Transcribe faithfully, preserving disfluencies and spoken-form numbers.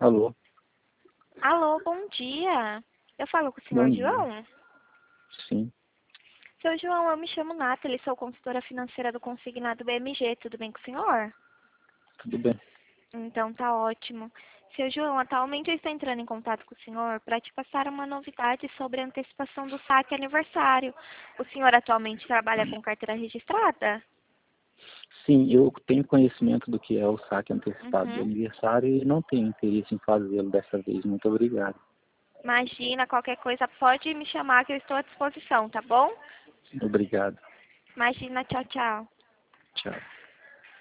Alô? Alô, bom dia. Eu falo com o senhor Bom dia. João? Sim, Seu João, eu me chamo Nathalie, sou consultora financeira do Consignado B M G. Tudo bem com o senhor? tudo bem. Então tá ótimo. Seu João, atualmente eu estou entrando em contato com o senhor para te passar uma novidade sobre a antecipação do saque aniversário. O senhor atualmente trabalha com carteira registrada? Sim, eu tenho conhecimento do que é o saque antecipado do Uhum. aniversário e não tenho interesse em fazê-lo dessa vez. Muito obrigado. Imagina, qualquer coisa pode me chamar que eu estou à disposição, tá bom? Obrigado. Imagina, tchau, tchau. Tchau.